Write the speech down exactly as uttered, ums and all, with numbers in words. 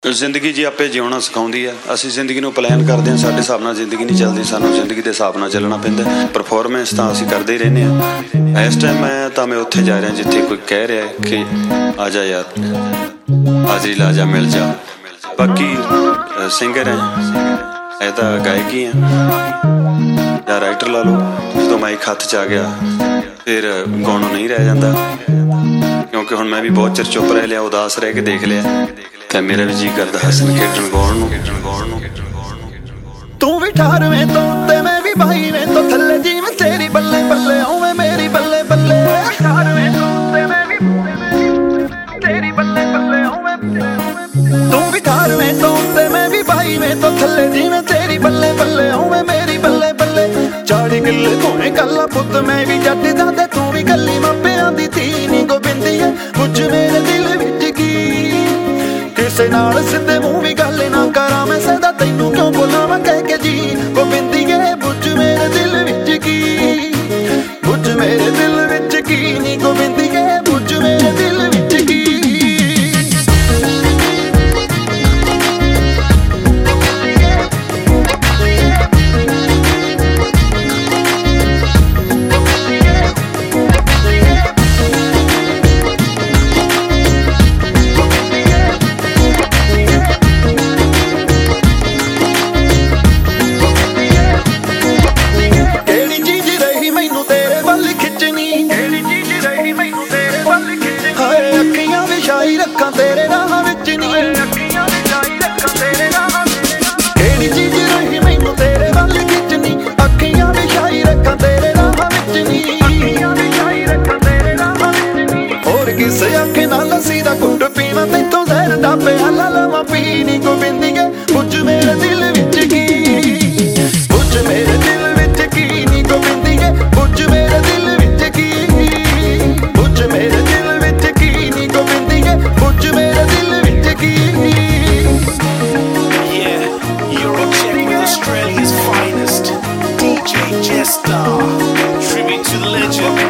ਜ਼ਿੰਦਗੀ ਜੀ ਆਪੇ ਜਿਉਣਾ ਸਿਖਾਉਂਦੀ ਆ। ਅਸੀਂ ਜ਼ਿੰਦਗੀ ਨੂੰ ਪਲਾਨ ਕਰਦੇ ਹਾਂ, ਸਾਡੇ ਹਿਸਾਬ ਨਾਲ ਜ਼ਿੰਦਗੀ ਨਹੀਂ ਚੱਲਦੀ, ਸਾਨੂੰ ਜ਼ਿੰਦਗੀ ਦੇ ਹਿਸਾਬ ਨਾਲ ਚੱਲਣਾ ਪੈਂਦਾ। ਪਰਫੋਰਮੈਂਸ ਤਾਂ ਅਸੀਂ ਕਰਦੇ ਹੀ ਰਹਿੰਦੇ ਹਾਂ। ਇਸ ਟਾਈਮ ਮੈਂ ਤਾਂ ਮੈਂ ਉੱਥੇ ਜਾ ਰਿਹਾ ਜਿੱਥੇ ਕੋਈ ਕਹਿ ਰਿਹਾ ਕਿ ਆ ਜਾ ਯਾਰ, ਹਾਜ਼ਰੀ ਲਾ ਜਾ, ਮਿਲ ਜਾ। ਬਾਕੀ ਸਿੰਗਰ ਹੈ, ਇਹ ਤਾਂ ਗਾਇਕੀ ਆ ਜਾਂ ਰਾਈਟਰ ਲਾ ਲਓ। ਜਦੋਂ ਮਾਈਕ ਹੱਥ 'ਚ ਆ ਗਿਆ ਫਿਰ ਗਾਉਣੋਂ ਨਹੀਂ ਰਹਿ ਜਾਂਦਾ, ਕਿਉਂਕਿ ਹੁਣ ਮੈਂ ਵੀ ਬਹੁਤ ਚਿਰ ਚੁੱਪ ਰਹਿ ਲਿਆ, ਉਦਾਸ ਰਹਿ ਕੇ ਦੇਖ ਲਿਆ, ਤੇ ਮੇਰਾ ਵੀ ਜੀ ਕਰਦਾ ਹੱਸਣ ਖੇਡਣ ਗਾਉਣ ਨੂੰ ਗਾਉਣ ਨੂੰ ਤੂੰ ਵੀ ਅਠਾਰਵੇਂ ਤੋਂ ਤੇ ਮੈਂ ਵੀ ਬਾਈਵੇਂ ਤੋਂ ਥੱਲੇ, ਜਿਵੇਂ ਤੇਰੀ ਬੱਲੇ ਬੱਲੇ ਉਵੇਂ ਮੇਰੀ ਬੱਲੇ ਬੱਲੇ। ਅਠਾਰਵੇਂ ਤੋਂ ਤੇ ਮੈਂ ਵੀ ਤੇਰੀ ਬੱਲੇ ਬੱਲੇ ਉਵੇਂ, ਤੂੰ ਵੀ ਅਠਾਰਵੇਂ ਤੋਂ ਤੇ ਮੈਂ ਵੀ ਬਾਈਵੇਂ ਤੋਂ ਥੱਲੇ, ਜਿਵੇਂ ਤੇਰੀ ਬੱਲੇ ਬੱਲੇ ਉਵੇਂ ਮੇਰੀ ਬੱਲੇ ਬੱਲੇ। ਚਾੜੀ ਕਿੱਲੇ ਧੋਣੇ ਕੱਲਾ ਪੁੱਤ ਮੈਂ ਵੀ ਜੱਟ ਦਾ, ਤੇ ਤੂੰ ਵੀ ਕੱਲੀ ਮਾਪਿਆਂ ਦੀ ਧੀ ਨੀ ਗੋਬਿੰਦੀਏ। ਕੁਝ ਮੇਰੇ ਦਿਲ ਵਿੱਚ ਕੀ ਕਿਸੇ ਨਾਲ ਸਿੱਧੇ ਮੂੰਹ ਵੀ ਗੱਲ ਨਾ ਕਰਾਂ ਮੈਂ, ਸਦਾ ਤੈਨੂੰ ਕਿਉਂ ਬੁਲਾਵਾਂ ਕਹਿ ਕੇ ਜੀ ਗੋਬਿੰਦੀਏ। ਬੁੱਝ ਮੇਰੇ ਦਿਲ ਵਿੱਚ ਕੀ, ਬੁੱਝ ਮੇਰੇ ਦਿਲ ਵਿੱਚ ਕੀ ਨੀ ਗੋਬਿੰਦੀਏ, ਬੁੱਝ ਮੇਰੇ ਦਿਲ ਵਿੱਚ ਕੀ। ਹਾਏ ਅੱਖੀਆਂ ਵੀ ਸ਼ਾਈ ਰੱਖਾਂ ਤੇਰੇ ਰਾਹਾਂ ਵਿੱਚ ਨੀ, ਅੱਖੀਆਂ ਵੀ ਸ਼ਾਈ ਰੱਖਾਂ ਤੇਰੇ ਰਾਹਾਂ ਵਿੱਚ। ਕਿਹੜੀ ਚੀਜ਼ ਰਹੀ ਮੈਨੂੰ ਤੇਰੇ ਵੱਲ ਖਿੱਚਣੀ, ਅੱਖੀਆਂ ਵੀ ਸ਼ਾਈ ਰੱਖਾਂ ਤੇਰੇ ਰਾਹਾਂ ਵਿੱਚ ਨੀ, ਅੱਖੀਆਂ ਵੀ ਸ਼ਾਈ ਰੱਖਾਂ ਤੇਰੇ ਰਾਹਾਂ ਵਿੱਚ ਨੀ। ਹੋਰ ਕਿਸੇ ਅੱਖ ਨਾਲ ਲੱਸੀ ਦਾ ਘੁੱਟ ਪੀਵਾਂ, ਤੈਥੋਂ ਜ਼ਹਿਰ ਦਾ ਪਿਆਲਾ ਲਵਾਂ ਪੀ ਨੀ ਗੋਬਿੰਦੀਏ। ਬੁੱਝ ਮੇਰੇ ਦਿਲ ਵਿੱਚ ਕੀ, ਬੁੱਝ ਮੇਰੇ ਦਿਲ ਵਿੱਚ ਕੀ ਨੀ ਗੋਬਿੰਦੀਏ, ਬੁੱਝ ਮੇਰੇ ਦਿਲ ਵਿੱਚ ਕੀ, ਬੁੱਝ ਮੇਰੇ ਦਿਲ ਵਿੱਚ ਕੀ ਨੀ ਗੋਬਿੰਦੀਏ, ਬੁੱਝ ਮੇਰੇ ਦਿਲ ਵਿੱਚ ਕੀ। Yeah, you're in check with Australia's finest D J Jester, tribute to the legend